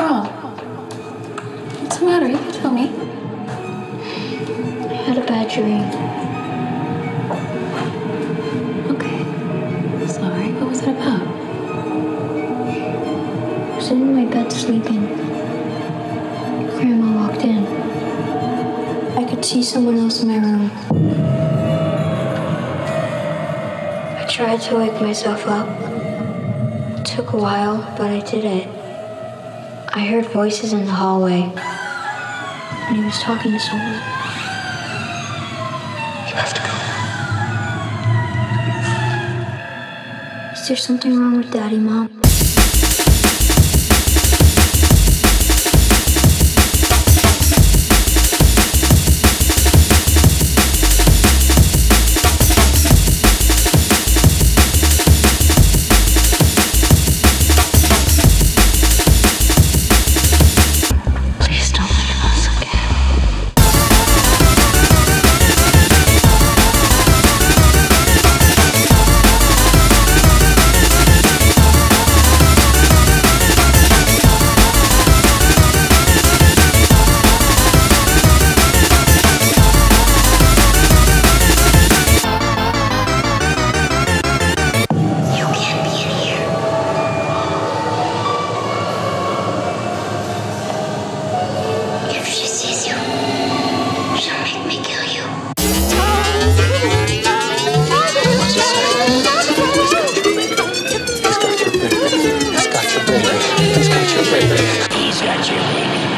wrong? What's the matter? You can tell me. I had a bad dream. Okay. Sorry. What was it about? I was in my bed sleeping. Grandma walked in. I could see someone else in my room. I tried to wake myself up. It took a while, but I did it. I heard voices in the hallway. And he was talking to someone. You have to go. Is there something wrong with Daddy, Mom? Please don't leave us again. You can't be in here. If she sees you, she'll make me kill you. He's got your baby. He's got your baby. He's got your baby. He's got your baby.